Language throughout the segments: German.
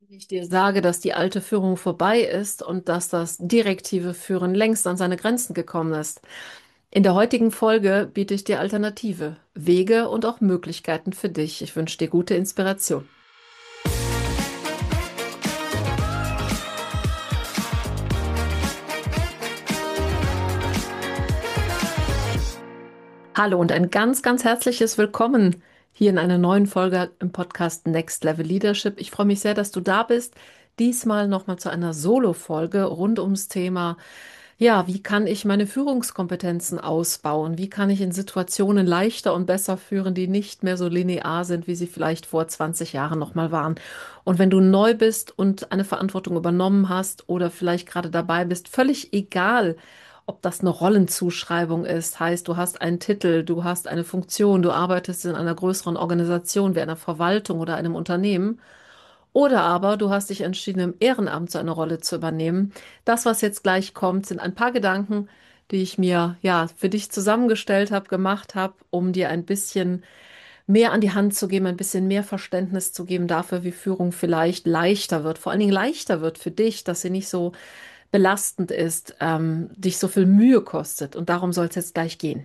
Ich dir sage, dass die alte Führung vorbei ist und dass das direktive Führen längst an seine Grenzen gekommen ist. In der heutigen Folge biete ich dir Alternative, Wege und auch Möglichkeiten für dich. Ich wünsche dir gute Inspiration. Hallo und ein ganz herzliches Willkommen hier in einer neuen Folge im Podcast Next Level Leadership. Ich freue mich sehr, dass du da bist. Diesmal nochmal zu einer Solo-Folge rund ums Thema, ja, wie kann ich meine Führungskompetenzen ausbauen? Wie kann ich in Situationen leichter und besser führen, die nicht mehr so linear sind, wie sie vielleicht vor 20 Jahren nochmal waren? Und wenn du neu bist und eine Verantwortung übernommen hast oder vielleicht gerade dabei bist, völlig egal, ob das eine Rollenzuschreibung ist, heißt, du hast einen Titel, du hast eine Funktion, du arbeitest in einer größeren Organisation wie einer Verwaltung oder einem Unternehmen, oder aber du hast dich entschieden, im Ehrenamt so eine Rolle zu übernehmen. Das, was jetzt gleich kommt, sind ein paar Gedanken, die ich mir ja für dich zusammengestellt habe, gemacht habe, um dir ein bisschen mehr an die Hand zu geben, ein bisschen mehr Verständnis zu geben dafür, wie Führung vielleicht leichter wird. Vor allen Dingen leichter wird für dich, dass sie nicht so belastend ist, dich so viel Mühe kostet. Und darum soll es jetzt gleich gehen.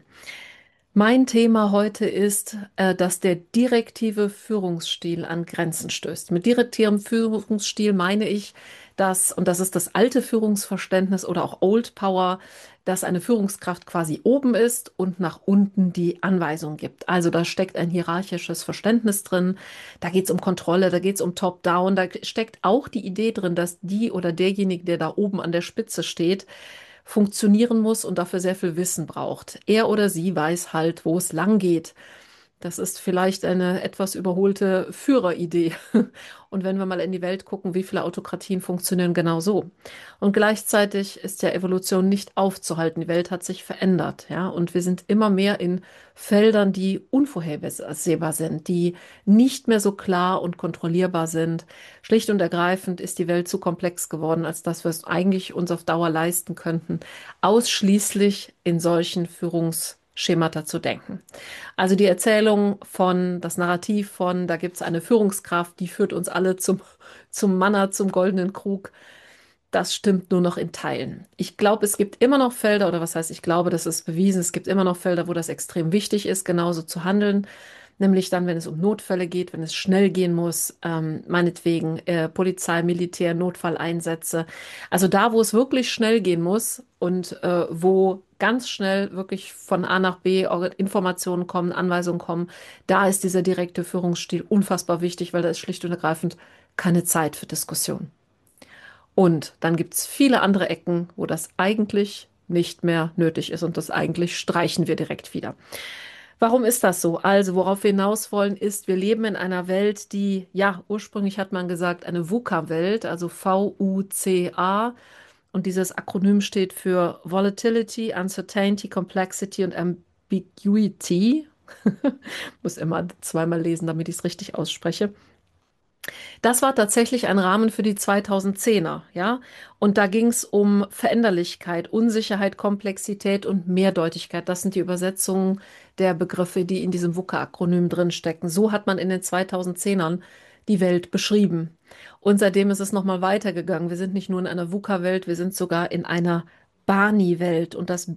Mein Thema heute ist, dass der direktive Führungsstil an Grenzen stößt. Mit direktivem Führungsstil meine ich, dass, und das ist das alte Führungsverständnis oder auch Old Power, dass eine Führungskraft quasi oben ist und nach unten die Anweisung gibt. Also da steckt ein hierarchisches Verständnis drin, da geht es um Kontrolle, da geht es um Top-Down, da steckt auch die Idee drin, dass die oder derjenige, der da oben an der Spitze steht, funktionieren muss und dafür sehr viel Wissen braucht. Er oder sie weiß halt, wo es lang geht. Das ist vielleicht eine etwas überholte Führeridee. Und wenn wir mal in die Welt gucken, wie viele Autokratien funktionieren genau so. Und gleichzeitig ist ja Evolution nicht aufzuhalten. Die Welt hat sich verändert, ja. Und wir sind immer mehr in Feldern, die unvorhersehbar sind, die nicht mehr so klar und kontrollierbar sind. Schlicht und ergreifend ist die Welt zu komplex geworden, als dass wir es eigentlich uns auf Dauer leisten könnten, ausschließlich in solchen Führungsschemata zu denken. Also die Erzählung von, das Narrativ von, da gibt es eine Führungskraft, die führt uns alle zum Manna, zum goldenen Krug. Das stimmt nur noch in Teilen. Ich glaube, es gibt immer noch Felder, oder was heißt, ich glaube, das ist bewiesen, es gibt immer noch Felder, wo das extrem wichtig ist, genauso zu handeln. Nämlich dann, wenn es um Notfälle geht, wenn es schnell gehen muss, meinetwegen Polizei, Militär, Notfalleinsätze. Also da, wo es wirklich schnell gehen muss und wo ganz schnell wirklich von A nach B Informationen kommen, Anweisungen kommen, da ist dieser direkte Führungsstil unfassbar wichtig, weil da ist schlicht und ergreifend keine Zeit für Diskussion. Und dann gibt es viele andere Ecken, wo das eigentlich nicht mehr nötig ist und das eigentlich streichen wir direkt wieder. Warum ist das so? Also, worauf wir hinaus wollen, ist, wir leben in einer Welt, die, ja, ursprünglich hat man gesagt, eine VUCA-Welt, also VUCA. Und dieses Akronym steht für Volatility, Uncertainty, Complexity und Ambiguity. Muss immer zweimal lesen, damit ich es richtig ausspreche. Das war tatsächlich ein Rahmen für die 2010er, ja. Und da ging es um Veränderlichkeit, Unsicherheit, Komplexität und Mehrdeutigkeit. Das sind die Übersetzungen der Begriffe, die in diesem VUCA-Akronym drinstecken. So hat man in den 2010ern die Welt beschrieben. Und seitdem ist es nochmal weitergegangen. Wir sind nicht nur in einer VUCA-Welt, wir sind sogar in einer BANI-Welt. Und das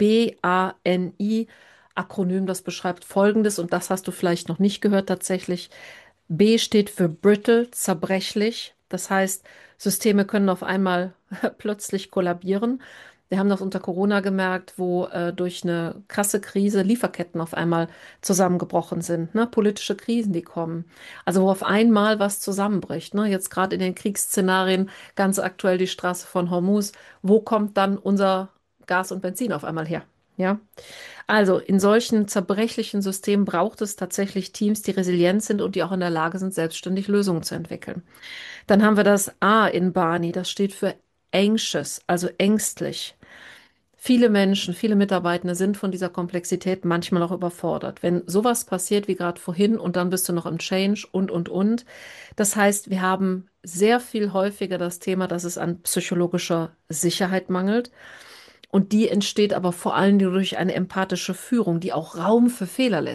BANI Akronym, das beschreibt Folgendes, und das hast du vielleicht noch nicht gehört tatsächlich. B steht für brittle, zerbrechlich. Das heißt, Systeme können auf einmal plötzlich kollabieren. Wir haben das unter Corona gemerkt, wo durch eine krasse Krise Lieferketten auf einmal zusammengebrochen sind, ne? Politische Krisen, die kommen. Also wo auf einmal was zusammenbricht, ne? Jetzt gerade in den Kriegsszenarien, ganz aktuell die Straße von Hormuz. Wo kommt dann unser Gas und Benzin auf einmal her? Ja. Also in solchen zerbrechlichen Systemen braucht es tatsächlich Teams, die resilient sind und die auch in der Lage sind, selbstständig Lösungen zu entwickeln. Dann haben wir das A in Barney, das steht für anxious, also ängstlich. Viele Menschen, viele Mitarbeitende sind von dieser Komplexität manchmal auch überfordert. Wenn sowas passiert wie gerade vorhin und dann bist du noch im Change und. Das heißt, wir haben sehr viel häufiger das Thema, dass es an psychologischer Sicherheit mangelt. Und die entsteht aber vor allem durch eine empathische Führung, die auch Raum für Fehler lässt.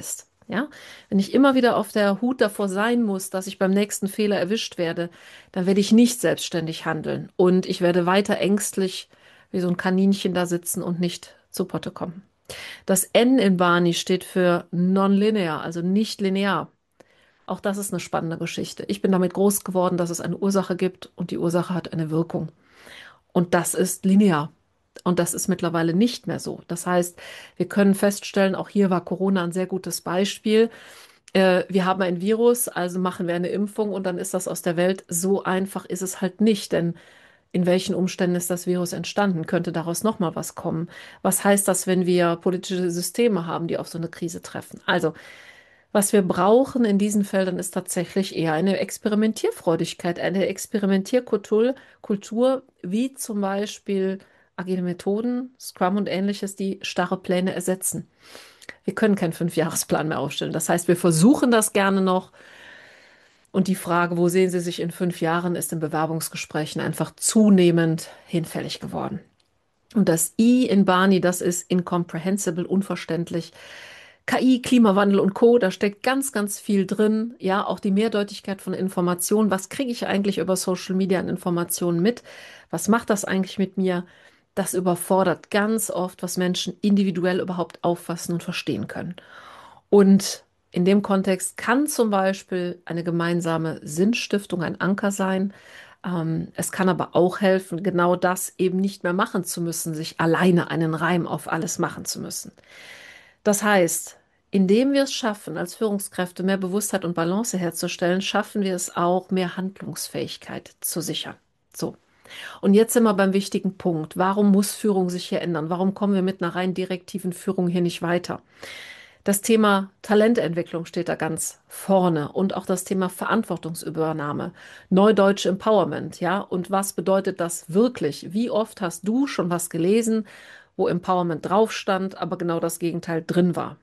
Ja, wenn ich immer wieder auf der Hut davor sein muss, dass ich beim nächsten Fehler erwischt werde, dann werde ich nicht selbstständig handeln und ich werde weiter ängstlich wie so ein Kaninchen da sitzen und nicht zu Potte kommen. Das N in Barney steht für nonlinear, also nicht linear. Auch das ist eine spannende Geschichte. Ich bin damit groß geworden, dass es eine Ursache gibt und die Ursache hat eine Wirkung. Und das ist linear. Und das ist mittlerweile nicht mehr so. Das heißt, wir können feststellen, auch hier war Corona ein sehr gutes Beispiel. Wir haben ein Virus, also machen wir eine Impfung und dann ist das aus der Welt. So einfach ist es halt nicht, denn in welchen Umständen ist das Virus entstanden? Könnte daraus nochmal was kommen? Was heißt das, wenn wir politische Systeme haben, die auf so eine Krise treffen? Also, was wir brauchen in diesen Feldern ist tatsächlich eher eine Experimentierfreudigkeit, eine Experimentierkultur, Kultur, wie zum Beispiel agile Methoden, Scrum und ähnliches, die starre Pläne ersetzen. Wir können keinen Fünfjahresplan mehr aufstellen. Das heißt, wir versuchen das gerne noch. Und die Frage, wo sehen Sie sich in 5 Jahren, ist in Bewerbungsgesprächen einfach zunehmend hinfällig geworden. Und das I in Barney, das ist incomprehensible, unverständlich. KI, Klimawandel und Co., da steckt ganz, ganz viel drin. Ja, auch die Mehrdeutigkeit von Informationen. Was kriege ich eigentlich über Social Media an Informationen mit? Was macht das eigentlich mit mir? Das überfordert ganz oft, was Menschen individuell überhaupt auffassen und verstehen können. Und in dem Kontext kann zum Beispiel eine gemeinsame Sinnstiftung ein Anker sein. Es kann aber auch helfen, genau das eben nicht mehr machen zu müssen, sich alleine einen Reim auf alles machen zu müssen. Das heißt, indem wir es schaffen, als Führungskräfte mehr Bewusstheit und Balance herzustellen, schaffen wir es auch, mehr Handlungsfähigkeit zu sichern. So. Und jetzt sind wir beim wichtigen Punkt. Warum muss Führung sich hier ändern? Warum kommen wir mit einer rein direktiven Führung hier nicht weiter? Das Thema Talententwicklung steht da ganz vorne und auch das Thema Verantwortungsübernahme, Neudeutsch Empowerment, ja. Und was bedeutet das wirklich? Wie oft hast du schon was gelesen, wo Empowerment drauf stand, aber genau das Gegenteil drin war?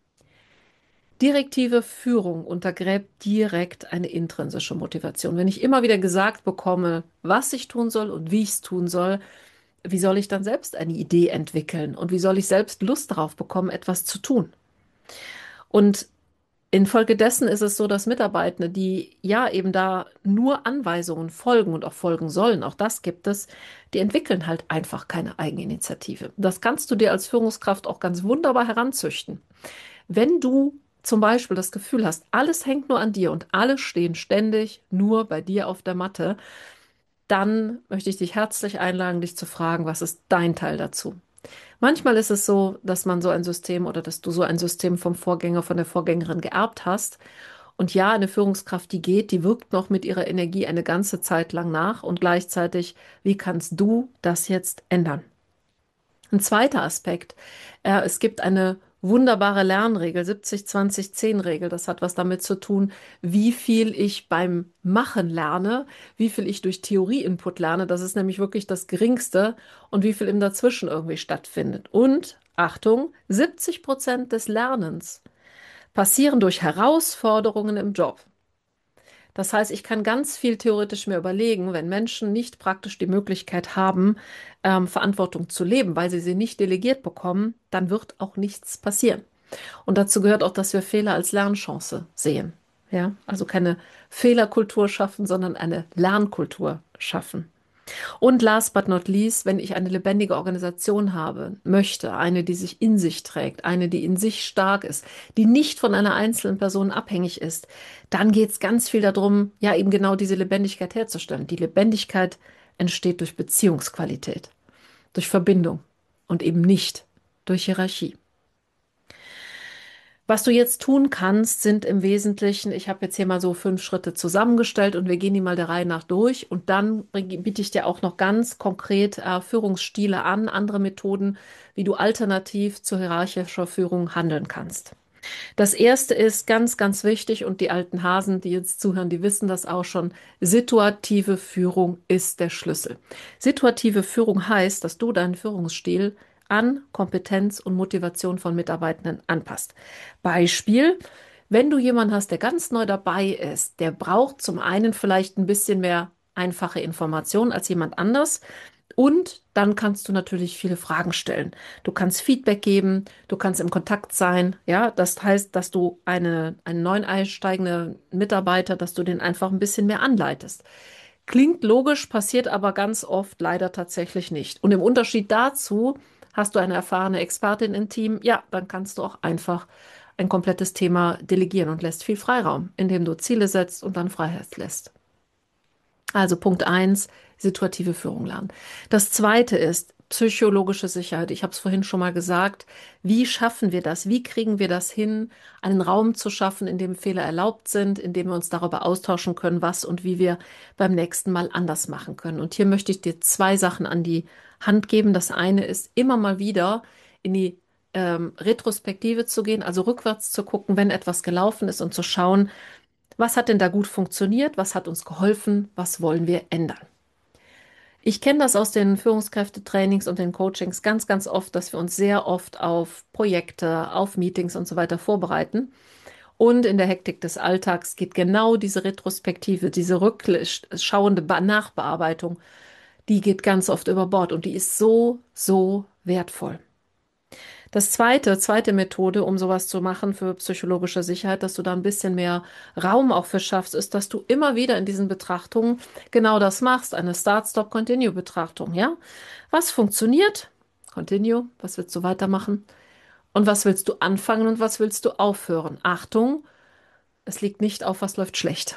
Direktive Führung untergräbt direkt eine intrinsische Motivation. Wenn ich immer wieder gesagt bekomme, was ich tun soll und wie ich es tun soll, wie soll ich dann selbst eine Idee entwickeln und wie soll ich selbst Lust darauf bekommen, etwas zu tun? Und infolgedessen ist es so, dass Mitarbeitende, die ja eben da nur Anweisungen folgen und auch folgen sollen, auch das gibt es, die entwickeln halt einfach keine Eigeninitiative. Das kannst du dir als Führungskraft auch ganz wunderbar heranzüchten. Wenn du zum Beispiel das Gefühl hast, alles hängt nur an dir und alle stehen ständig nur bei dir auf der Matte, dann möchte ich dich herzlich einladen, dich zu fragen, was ist dein Teil dazu? Manchmal ist es so, dass man so ein System oder dass du so ein System vom Vorgänger, von der Vorgängerin geerbt hast. Und ja, eine Führungskraft, die geht, die wirkt noch mit ihrer Energie eine ganze Zeit lang nach. Und gleichzeitig, wie kannst du das jetzt ändern? Ein zweiter Aspekt, es gibt eine wunderbare Lernregel, 70-20-10-Regel. Das hat was damit zu tun, wie viel ich beim Machen lerne, wie viel ich durch Theorie-Input lerne. Das ist nämlich wirklich das Geringste und wie viel im Dazwischen irgendwie stattfindet. Und Achtung, 70% des Lernens passieren durch Herausforderungen im Job. Das heißt, ich kann ganz viel theoretisch mir überlegen, wenn Menschen nicht praktisch die Möglichkeit haben, Verantwortung zu leben, weil sie nicht delegiert bekommen, dann wird auch nichts passieren. Und dazu gehört auch, dass wir Fehler als Lernchance sehen. Ja, also keine Fehlerkultur schaffen, sondern eine Lernkultur schaffen. Und last but not least, wenn ich eine lebendige Organisation habe, möchte, eine, die sich in sich trägt, eine, die in sich stark ist, die nicht von einer einzelnen Person abhängig ist, dann geht es ganz viel darum, ja, eben genau diese Lebendigkeit herzustellen. Die Lebendigkeit entsteht durch Beziehungsqualität, durch Verbindung und eben nicht durch Hierarchie. Was du jetzt tun kannst, sind im Wesentlichen, ich habe jetzt hier mal so 5 Schritte zusammengestellt und wir gehen die mal der Reihe nach durch und dann biete ich dir auch noch ganz konkret Führungsstile an, andere Methoden, wie du alternativ zur hierarchischer Führung handeln kannst. Das erste ist ganz, ganz wichtig und die alten Hasen, die jetzt zuhören, die wissen das auch schon. Situative Führung ist der Schlüssel. Situative Führung heißt, dass du deinen Führungsstil an Kompetenz und Motivation von Mitarbeitenden anpasst. Beispiel, wenn du jemanden hast, der ganz neu dabei ist, der braucht zum einen vielleicht ein bisschen mehr einfache Informationen als jemand anders Und dann kannst du natürlich viele Fragen stellen. Du kannst Feedback geben, du kannst im Kontakt sein. Ja, das heißt, dass du einen neuen einsteigenden Mitarbeiter, dass du den einfach ein bisschen mehr anleitest. Klingt logisch, passiert aber ganz oft leider tatsächlich nicht. Und im Unterschied dazu hast du eine erfahrene Expertin im Team, ja, dann kannst du auch einfach ein komplettes Thema delegieren und lässt viel Freiraum, indem du Ziele setzt und dann Freiheit lässt. Also Punkt eins, situative Führung lernen. Das zweite ist psychologische Sicherheit. Ich habe es vorhin schon mal gesagt. Wie schaffen wir das? Wie kriegen wir das hin, einen Raum zu schaffen, in dem Fehler erlaubt sind, in dem wir uns darüber austauschen können, was und wie wir beim nächsten Mal anders machen können? Und hier möchte ich dir zwei Sachen an die Hand geben. Das eine ist, immer mal wieder in die Retrospektive zu gehen, also rückwärts zu gucken, wenn etwas gelaufen ist und zu schauen, was hat denn da gut funktioniert? Was hat uns geholfen? Was wollen wir ändern? Ich kenne das aus den Führungskräftetrainings und den Coachings ganz oft, dass wir uns sehr oft auf Projekte, auf Meetings und so weiter vorbereiten. Und in der Hektik des Alltags geht genau diese Retrospektive, diese rückschauende Nachbearbeitung, die geht ganz oft über Bord und die ist so wertvoll. Das zweite Methode, um sowas zu machen für psychologische Sicherheit, dass du da ein bisschen mehr Raum auch für schaffst, ist, dass du immer wieder in diesen Betrachtungen genau das machst, eine Start-Stop-Continue-Betrachtung, ja? Was funktioniert? Continue, was willst du weitermachen? Und was willst du anfangen und was willst du aufhören? Achtung, es liegt nicht auf, was läuft schlecht.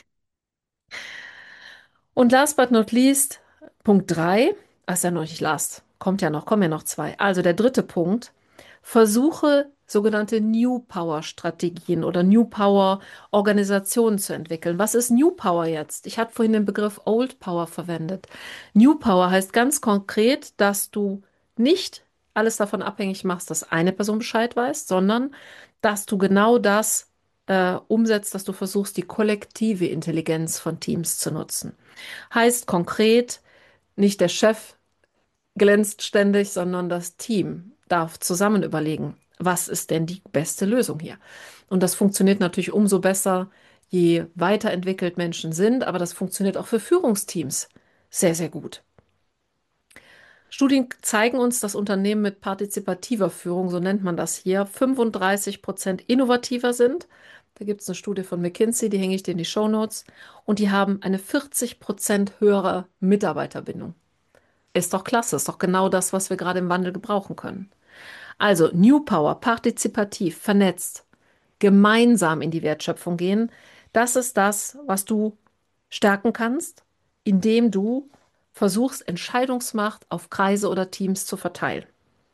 Und last but not least, Punkt 3, ist ja noch nicht last, kommen ja noch zwei. Also der dritte Punkt, versuche sogenannte New Power Strategien oder New Power Organisationen zu entwickeln. Was ist New Power jetzt? Ich hatte vorhin den Begriff Old Power verwendet. New Power heißt ganz konkret, dass du nicht alles davon abhängig machst, dass eine Person Bescheid weiß, sondern dass du genau das umsetzt, dass du versuchst, die kollektive Intelligenz von Teams zu nutzen. Heißt konkret, nicht der Chef glänzt ständig, sondern das Team darf zusammen überlegen, was ist denn die beste Lösung hier? Und das funktioniert natürlich umso besser, je weiterentwickelt Menschen sind, aber das funktioniert auch für Führungsteams sehr gut. Studien zeigen uns, dass Unternehmen mit partizipativer Führung, so nennt man das hier, 35% innovativer sind. Da gibt es eine Studie von McKinsey, die hänge ich dir in die Shownotes. Und die haben eine 40% höhere Mitarbeiterbindung. Ist doch klasse, ist doch genau das, was wir gerade im Wandel gebrauchen können. Also New Power, partizipativ, vernetzt, gemeinsam in die Wertschöpfung gehen. Das ist das, was du stärken kannst, indem du versuchst, Entscheidungsmacht auf Kreise oder Teams zu verteilen.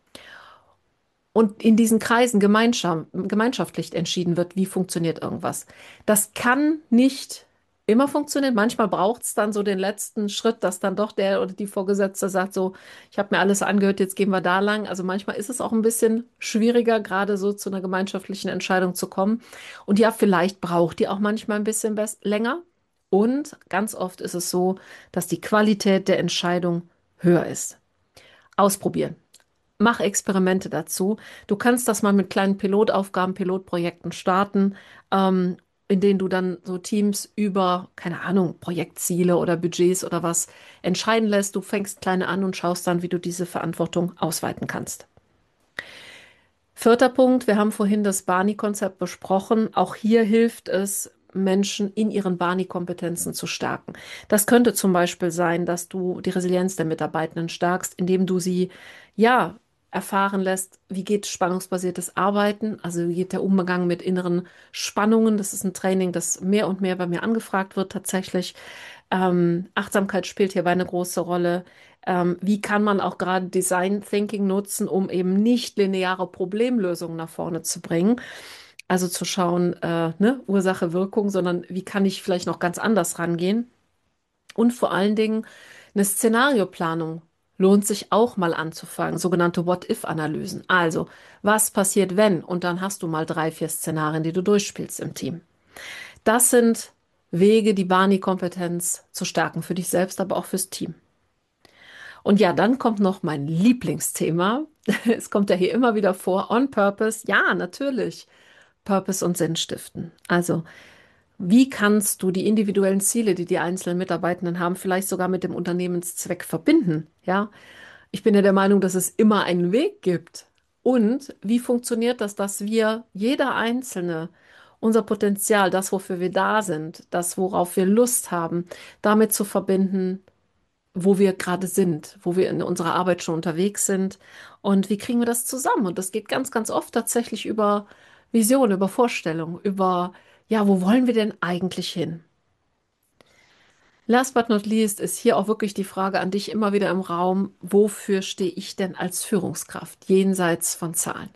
Und in diesen Kreisen gemeinschaftlich entschieden wird, wie funktioniert irgendwas. Das kann nicht immer funktionieren. Manchmal braucht es dann so den letzten Schritt, dass dann doch der oder die Vorgesetzte sagt, so, ich habe mir alles angehört, jetzt gehen wir da lang. Also manchmal ist es auch ein bisschen schwieriger, gerade so zu einer gemeinschaftlichen Entscheidung zu kommen. Und ja, vielleicht braucht die auch manchmal ein bisschen länger. Und ganz oft ist es so, dass die Qualität der Entscheidung höher ist. Ausprobieren. Mach Experimente dazu. Du kannst das mal mit kleinen Pilotaufgaben, Pilotprojekten starten, in denen du dann so Teams über, keine Ahnung, Projektziele oder Budgets oder was entscheiden lässt. Du fängst kleine an und schaust dann, wie du diese Verantwortung ausweiten kannst. Vierter Punkt, wir haben vorhin das Barney-Konzept besprochen. Auch hier hilft es, Menschen in ihren Barney-Kompetenzen zu stärken. Das könnte zum Beispiel sein, dass du die Resilienz der Mitarbeitenden stärkst, indem du sie, ja, erfahren lässt, wie geht spannungsbasiertes Arbeiten, also wie geht der Umgang mit inneren Spannungen. Das ist ein Training, das mehr und mehr bei mir angefragt wird tatsächlich. Achtsamkeit spielt hierbei eine große Rolle. Wie kann man auch gerade Design Thinking nutzen, um eben nicht lineare Problemlösungen nach vorne zu bringen? Also zu schauen, ne, Ursache, Wirkung, sondern wie kann ich vielleicht noch ganz anders rangehen? Und vor allen Dingen eine Szenarioplanung lohnt sich auch mal anzufangen, sogenannte What-if-Analysen. Also, was passiert, wenn? Und dann hast du mal 3, 4 Szenarien, die du durchspielst im Team. Das sind Wege, die Barney-Kompetenz zu stärken, für dich selbst, aber auch fürs Team. Und ja, dann kommt noch mein Lieblingsthema. Es kommt ja hier immer wieder vor. On Purpose. Ja, natürlich. Purpose und Sinn stiften. Also, Wie kannst du die individuellen Ziele, die die einzelnen Mitarbeitenden haben, vielleicht sogar mit dem Unternehmenszweck verbinden? Ja, ich bin ja der Meinung, dass es immer einen Weg gibt. Und wie funktioniert das, dass wir, jeder Einzelne, unser Potenzial, das, wofür wir da sind, das, worauf wir Lust haben, damit zu verbinden, wo wir gerade sind, wo wir in unserer Arbeit schon unterwegs sind und wie kriegen wir das zusammen? Und das geht ganz, ganz oft tatsächlich über Vision, über Vorstellung, über, ja, wo wollen wir denn eigentlich hin? Last but not least ist hier auch wirklich die Frage an dich immer wieder im Raum, wofür stehe ich denn als Führungskraft jenseits von Zahlen?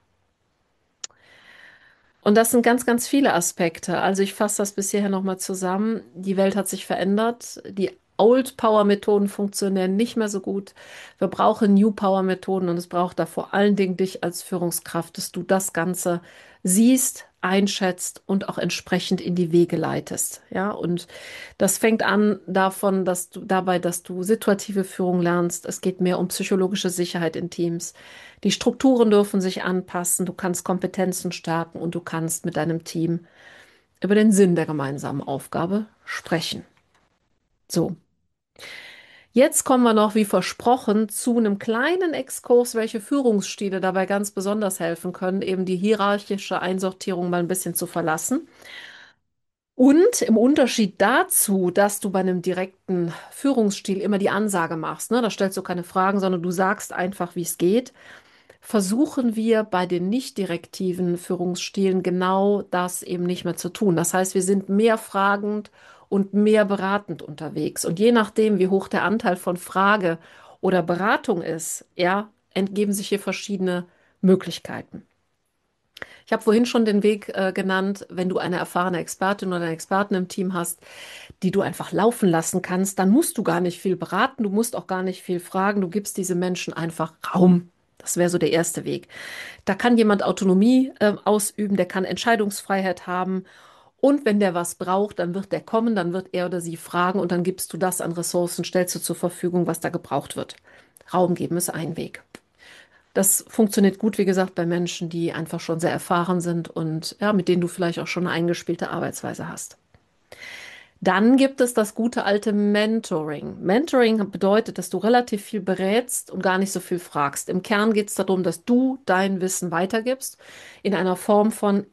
Und das sind ganz, ganz viele Aspekte. Also ich fasse das bis hierher nochmal zusammen. Die Welt hat sich verändert. Die Old Power Methoden funktionieren nicht mehr so gut. Wir brauchen New Power Methoden und es braucht da vor allen Dingen dich als Führungskraft, dass du das Ganze siehst, einschätzt und auch entsprechend in die Wege leitest. Ja, und das fängt an davon, dass du situative Führung lernst. Es geht mehr um psychologische Sicherheit in Teams. Die Strukturen dürfen sich anpassen, du kannst Kompetenzen stärken und du kannst mit deinem Team über den Sinn der gemeinsamen Aufgabe sprechen. So, jetzt kommen wir noch, wie versprochen, zu einem kleinen Exkurs, welche Führungsstile dabei ganz besonders helfen können, eben die hierarchische Einsortierung mal ein bisschen zu verlassen. Und im Unterschied dazu, dass du bei einem direkten Führungsstil immer die Ansage machst, ne, da stellst du keine Fragen, sondern du sagst einfach, wie es geht, versuchen wir bei den nicht direktiven Führungsstilen genau das eben nicht mehr zu tun. Das heißt, wir sind mehr fragend und mehr beratend unterwegs. Und je nachdem, wie hoch der Anteil von Frage oder Beratung ist, ja, entgeben sich hier verschiedene Möglichkeiten. Ich habe vorhin schon den Weg genannt, wenn du eine erfahrene Expertin oder einen Experten im Team hast, die du einfach laufen lassen kannst, dann musst du gar nicht viel beraten, du musst auch gar nicht viel fragen, du gibst diese Menschen einfach Raum. Das wäre so der erste Weg. Da kann jemand Autonomie ausüben, der kann Entscheidungsfreiheit haben. Und wenn der was braucht, dann wird der kommen, dann wird er oder sie fragen und dann gibst du das an Ressourcen, stellst du zur Verfügung, was da gebraucht wird. Raum geben ist ein Weg. Das funktioniert gut, wie gesagt, bei Menschen, die einfach schon sehr erfahren sind und ja, mit denen du vielleicht auch schon eine eingespielte Arbeitsweise hast. Dann gibt es das gute alte Mentoring. Mentoring bedeutet, dass du relativ viel berätst und gar nicht so viel fragst. Im Kern geht es darum, dass du dein Wissen weitergibst in einer Form von,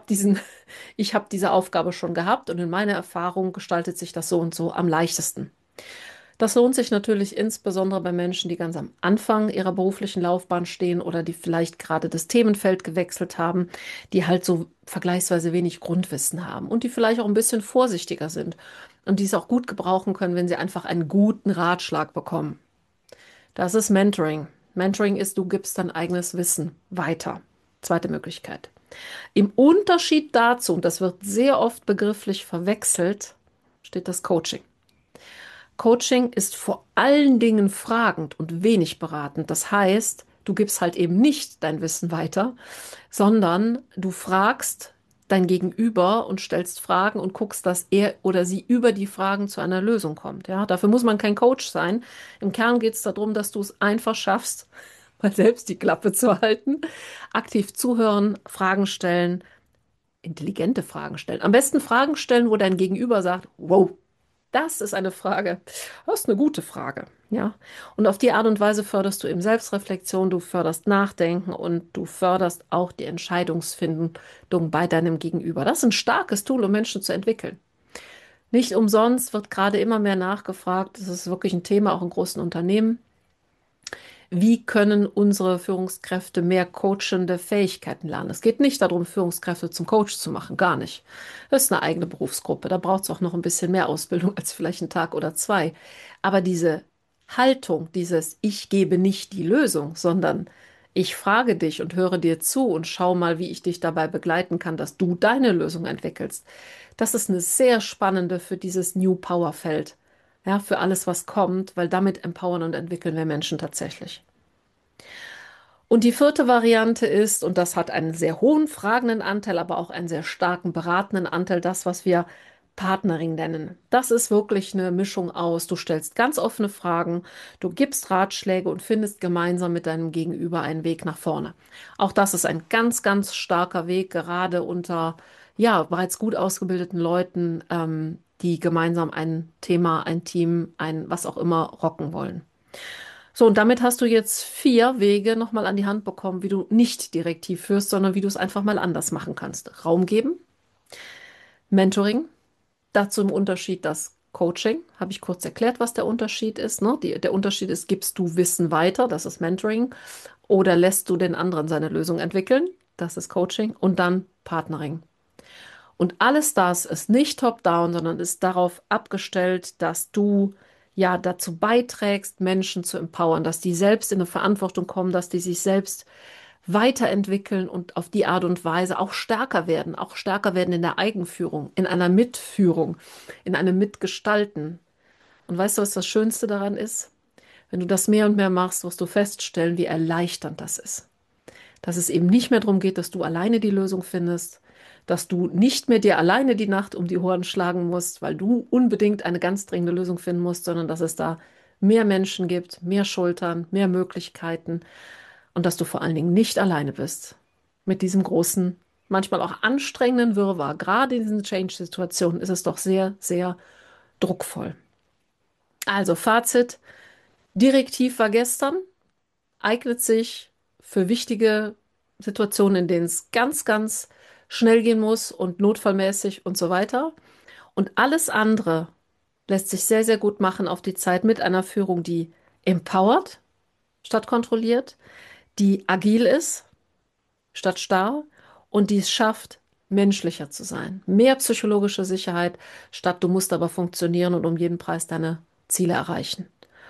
ich habe diese Aufgabe schon gehabt und in meiner Erfahrung gestaltet sich das so und so am leichtesten. Das lohnt sich natürlich insbesondere bei Menschen, die ganz am Anfang ihrer beruflichen Laufbahn stehen oder die vielleicht gerade das Themenfeld gewechselt haben, die halt so vergleichsweise wenig Grundwissen haben und die vielleicht auch ein bisschen vorsichtiger sind und die es auch gut gebrauchen können, wenn sie einfach einen guten Ratschlag bekommen. Das ist Mentoring. Mentoring ist, du gibst dein eigenes Wissen weiter. Zweite Möglichkeit. Im Unterschied dazu, und das wird sehr oft begrifflich verwechselt, steht das Coaching. Coaching ist vor allen Dingen fragend und wenig beratend. Das heißt, du gibst halt eben nicht dein Wissen weiter, sondern du fragst dein Gegenüber und stellst Fragen und guckst, dass er oder sie über die Fragen zu einer Lösung kommt. Ja, dafür muss man kein Coach sein. Im Kern geht es darum, dass du es einfach schaffst, mal selbst die Klappe zu halten, aktiv zuhören, Fragen stellen, intelligente Fragen stellen. Am besten Fragen stellen, wo dein Gegenüber sagt, wow, das ist eine Frage. Das ist eine gute Frage. Ja. Und auf die Art und Weise förderst du eben Selbstreflexion, du förderst Nachdenken und du förderst auch die Entscheidungsfindung bei deinem Gegenüber. Das ist ein starkes Tool, um Menschen zu entwickeln. Nicht umsonst wird gerade immer mehr nachgefragt. Das ist wirklich ein Thema auch in großen Unternehmen. Wie können unsere Führungskräfte mehr coachende Fähigkeiten lernen? Es geht nicht darum, Führungskräfte zum Coach zu machen, gar nicht. Das ist eine eigene Berufsgruppe. Da braucht es auch noch ein bisschen mehr Ausbildung als vielleicht einen Tag oder zwei. Aber diese Haltung, dieses Ich gebe nicht die Lösung, sondern ich frage dich und höre dir zu und schau mal, wie ich dich dabei begleiten kann, dass du deine Lösung entwickelst. Das ist eine sehr spannende für dieses New Power Feld. Ja, für alles, was kommt, weil damit empowern und entwickeln wir Menschen tatsächlich. Und die vierte Variante ist, und das hat einen sehr hohen fragenden Anteil, aber auch einen sehr starken beratenden Anteil, das, was wir Partnering nennen. Das ist wirklich eine Mischung aus. Du stellst ganz offene Fragen, du gibst Ratschläge und findest gemeinsam mit deinem Gegenüber einen Weg nach vorne. Auch das ist ein ganz, ganz starker Weg, gerade unter ja, bereits gut ausgebildeten Leuten, die gemeinsam ein Thema, ein Team, ein was auch immer rocken wollen. So, und damit hast du jetzt 4 Wege nochmal an die Hand bekommen, wie du nicht direktiv führst, sondern wie du es einfach mal anders machen kannst. Raum geben, Mentoring, dazu im Unterschied das Coaching, habe ich kurz erklärt, was der Unterschied ist. Ne? Der Unterschied ist, gibst du Wissen weiter, das ist Mentoring, oder lässt du den anderen seine Lösung entwickeln, das ist Coaching, und dann Partnering. Und alles das ist nicht top-down, sondern ist darauf abgestellt, dass du ja dazu beiträgst, Menschen zu empowern, dass die selbst in eine Verantwortung kommen, dass die sich selbst weiterentwickeln und auf die Art und Weise auch stärker werden in der Eigenführung, in einer Mitführung, in einem Mitgestalten. Und weißt du, was das Schönste daran ist? Wenn du das mehr und mehr machst, wirst du feststellen, wie erleichternd das ist. Dass es eben nicht mehr darum geht, dass du alleine die Lösung findest, dass du nicht mehr dir alleine die Nacht um die Ohren schlagen musst, weil du unbedingt eine ganz dringende Lösung finden musst, sondern dass es da mehr Menschen gibt, mehr Schultern, mehr Möglichkeiten und dass du vor allen Dingen nicht alleine bist mit diesem großen, manchmal auch anstrengenden Wirrwarr. Gerade in diesen Change-Situationen ist es doch sehr, sehr druckvoll. Also Fazit, Direktiv war gestern, eignet sich für wichtige Situationen, in denen es ganz, ganz schnell gehen muss und notfallmäßig und so weiter. Und alles andere lässt sich sehr, sehr gut machen auf die Zeit mit einer Führung, die empowert statt kontrolliert, die agil ist statt starr und die es schafft, menschlicher zu sein. Mehr psychologische Sicherheit statt du musst aber funktionieren und um jeden Preis deine Ziele erreichen.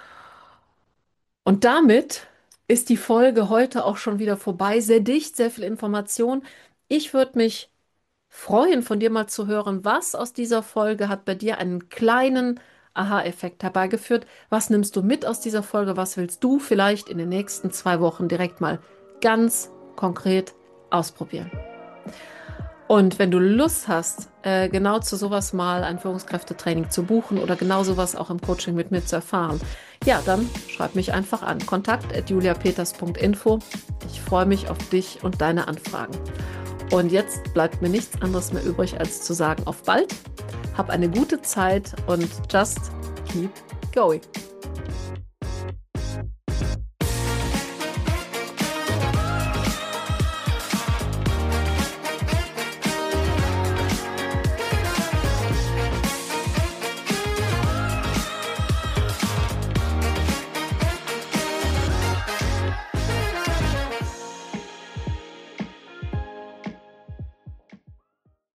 Und damit ist die Folge heute auch schon wieder vorbei. Sehr dicht, sehr viel Information. Ich würde mich freuen, von dir mal zu hören, was aus dieser Folge hat bei dir einen kleinen Aha-Effekt herbeigeführt. Was nimmst du mit aus dieser Folge? Was willst du vielleicht in den nächsten 2 Wochen direkt mal ganz konkret ausprobieren? Und wenn du Lust hast, genau zu sowas mal ein Führungskräftetraining zu buchen oder genau sowas auch im Coaching mit mir zu erfahren, ja, dann schreib mich einfach an. kontakt@juliapeters.info. Ich freue mich auf dich und deine Anfragen. Und jetzt bleibt mir nichts anderes mehr übrig, als zu sagen, auf bald, hab eine gute Zeit und just keep going.